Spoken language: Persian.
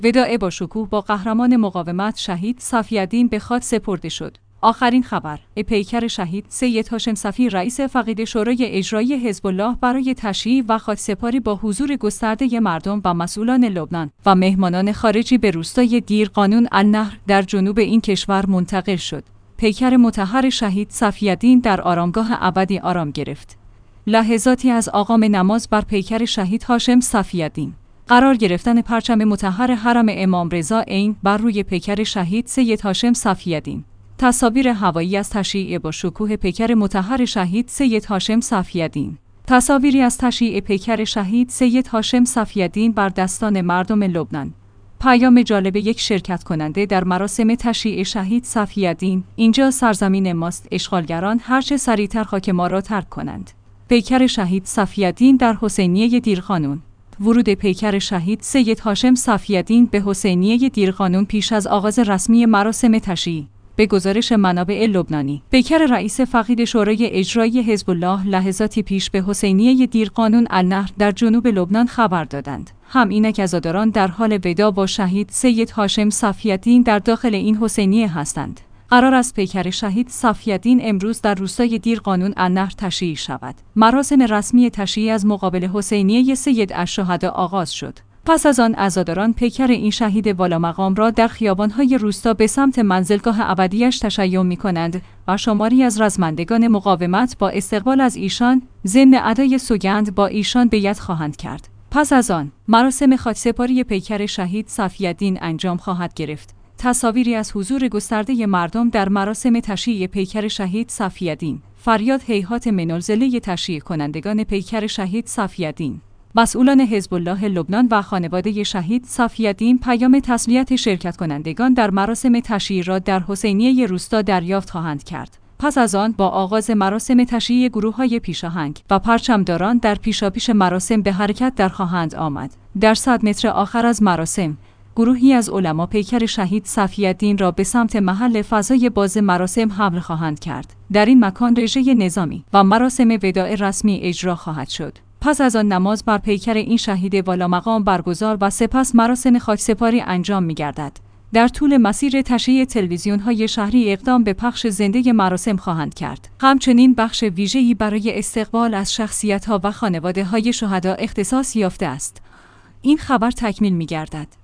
وداع با شکوه با قهرمان مقاومت شهید صفی‌الدین به خاک سپرده شد. آخرین خبر: پیکر شهید سید هاشم صفی رئیس فقید شورای اجرایی حزب الله برای تشییع و خاکسپاری با حضور گسترده مردم و مسئولان لبنان و مهمانان خارجی به روستای دیر قانون النهر در جنوب این کشور منتقل شد. پیکر مطهر شهید صفی‌الدین در آرامگاه ابدی آرام گرفت. لحظاتی از آغام نماز بر پیکر شهید هاشم صفی‌الدین. قرار گرفتن پرچم مطهر حرم امام رضا عین بر روی پیکر شهید سید هاشم صفی‌الدین. تصاویر هوایی از تشییع با شکوه پیکر مطهر شهید سید هاشم صفی‌الدین. تصاویری از تشییع پیکر شهید سید هاشم صفی‌الدین بر دستان مردم لبنان. پیام جالب یک شرکت کننده در مراسم تشییع شهید صفی‌الدین: اینجا سرزمین ماست، اشغالگران هرچه سریعتر خاک ما را ترک کنند. پیکر شهید صفی‌الدین در حسینیه دیرقانون. ورود پیکر شهید سید هاشم صفی‌الدین به حسینیه دیرقانون پیش از آغاز رسمی مراسم تشییع. به گزارش منابع لبنانی، پیکر رئیس فقید شورای اجرایی حزب الله لحظاتی پیش به حسینیه دیرقانون النهر در جنوب لبنان خبر دادند. هم اینک عزاداران در حال وداع با شهید سید هاشم صفی‌الدین در داخل این حسینیه هستند. قرار است پیکر شهید صفی‌الدین امروز در روستای دیرقانون النهر تشییع شود. مراسم رسمی تشییع از مقابل حسینیه سید الشهدا آغاز شد. پس از آن عزاداران پیکر این شهید والامقام را در خیابان‌های روستا به سمت منزلگاه ابدیش تشیع می‌کنند و شماری از رزمندگان مقاومت با استقبال از ایشان ضمن ادای سوگند با ایشان بیعت خواهند کرد. پس از آن مراسم خاکسپاری پیکر شهید صفی‌الدین انجام خواهد گرفت. تصاویری از حضور گسترده مردم در مراسم تشییع پیکر شهید صفی‌الدین. فریاد هیهات منزله تشییع کنندگان پیکر شهید صفی‌الدین. مسئولان حزب الله لبنان و خانواده شهید صفی‌الدین پیام تسلیت شرکت کنندگان در مراسم تشییع را در حسینیه روستا دریافت خواهند کرد. پس از آن با آغاز مراسم تشییع گروه‌های پیشاهنگ و پرچمداران در پیشاپیش مراسم به حرکت در خواهند آمد. در 100 متر آخر از مراسم گروهی از علما پیکر شهید صفی‌الدین را به سمت محل فضای باز مراسم حمل خواهند کرد. در این مکان رژه نظامی و مراسم وداع رسمی اجرا خواهد شد. پس از آن نماز بر پیکر این شهید والامقام برگزار و سپس مراسم خاکسپاری انجام می‌گردد. در طول مسیر تشییع تلویزیون‌های شهری اقدام به پخش زنده مراسم خواهند کرد. همچنین بخش ویژه‌ای برای استقبال از شخصیت‌ها و خانواده‌های شهدا اختصاص یافته است. این خبر تکمیل می‌گردد.